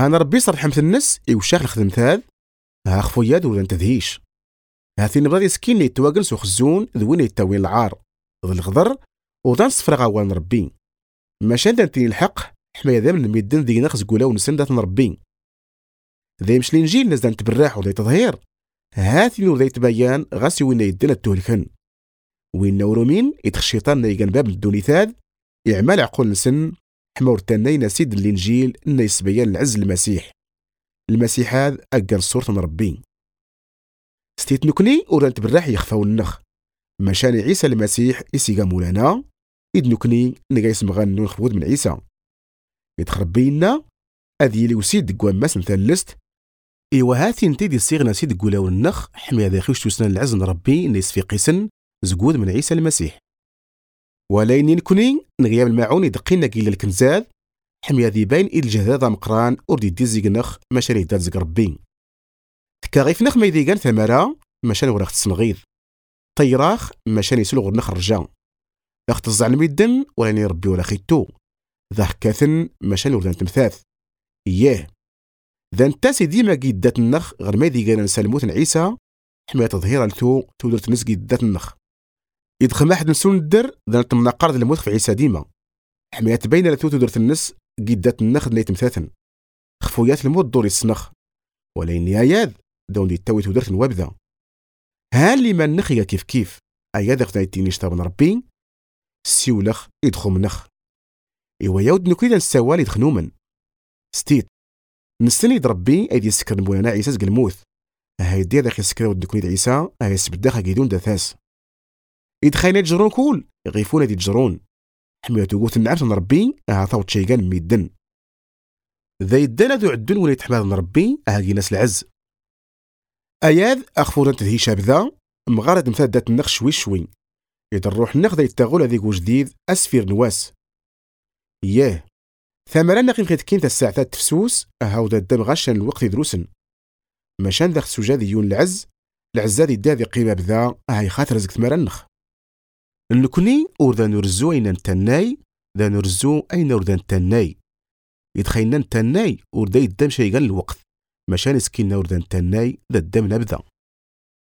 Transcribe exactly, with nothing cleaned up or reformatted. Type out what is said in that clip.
هانا ربي صار رحمة الناس إوشاخ الخدم ثاد ها خفوياد ولا تدهيش هاثي نبغي سكين اللي يتواجنس وخزون ذوين يتاوين العار ذو الغضر وذان صفر غوان ربي ماشان دانتيني الحق حماية ذا من الميدان ذي نخز قولا ونسن دات ربي ذي مش الانجيل ناس دان تبراح وذي تظهير هاثي وذي تبيان غاسي وين يدن التهلكن وين نورومين يتخشيطان نيجان باب الدوني ثاد يعمل عقول نسن حمور تاني سيد الانجيل انه يسبيان العز المسيح المسيح هذا اقل صورة ربي ستيت نكني ورانت بالراح يخفاو النخ مشان عيسى المسيح يسيقا مولانا إذ نكني نقا يسمغان نون خفود من عيسى يتخرب بينا أذي لي وسيد قوام ماس مثلست إيوا هاثي نتي دي صيغنا سيد قولاو النخ حمي هذا خيوش توسنان العزن ربي نيس في قسن زقود من عيسى المسيح ولين نكني نغياب الماعون يدقينا قيل الكنزاد حمي هذي باين إذ الجهداد مقران أردي دي زيق نخ ماشاري داد زق ربي تكاغيف نخ ما يديقان ثمرة ماشان وراخ تسنغيض طيراخ ماشان يسلو غير نخ رجان اخت الزعل ميدن ولاني ربي ولا خيتو ذا حكاثن ماشان وردان تمثاث اياه ذا انتاسي ديما قيد دات النخ غير ما يديقان نسالموت عيسى حماية تظهير لتو تودر تنس قيد دات النخ يدخل واحد نسون الدر ذا نتمناقر ذا الموت في عيسى ديما حماية تبين لتو تودر تنس قيد دات النخ اللي تمثاثن خفويات الموت دور السنخ ولين ياياد دون دي تاوي تودر تنوابذا هالي ما النخيا كيف كيف اياد اختاي تينيش طابن ربي سيولخ يدخو منخ إيوا يود نكريد نسوال يدخنومن ستيت نستني ربي ايدي يسكر مولانا عيسى زق الموت هايدي هذاك يسكر ود نكريد عيسى هاي سبداخ قيدون داثاس يدخينا يجرون كول يغيفون هادي يجرون حميتو قوت النعرف من ربي ها ثوت شيقان ميدن ذا يدانا ذو عدون ولا يتحمل من ربي هاقي ناس العز اياد اخفورا تدهيش بذا مغارد مثال دات النخ شوي شوي إذا الروح النخ يتغول هذيك وجديد أسفير نواس ياه ثمرا نقيم خيت كين الساعة تفسوس هاودا الدم غشان الوقت يدروسن مشان ذاك السجاد يون العز العزاد يداذي قيمة بذا هاي خاطر رزق ثمرا النخ نكوني وردا نرزو أين نتناي ذا نرزو أين وردا نتناي يدخينا نتناي وردا يدام شيئا الوقت مشان سكينا وردا نتناي ذا الدم نبذا